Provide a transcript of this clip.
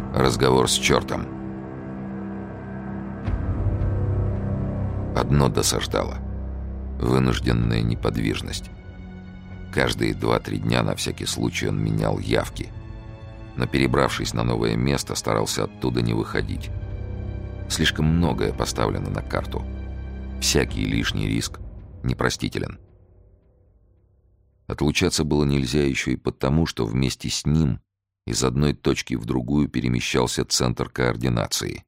Разговор с чертом. Одно досаждало. Вынужденная неподвижность. Каждые 2-3 дня на всякий случай он менял явки. Но, перебравшись на новое место, старался оттуда не выходить. Слишком многое поставлено на карту. Всякий лишний риск непростителен. Отлучаться было нельзя еще и потому, что вместе с ним из одной точки в другую перемещался центр координации.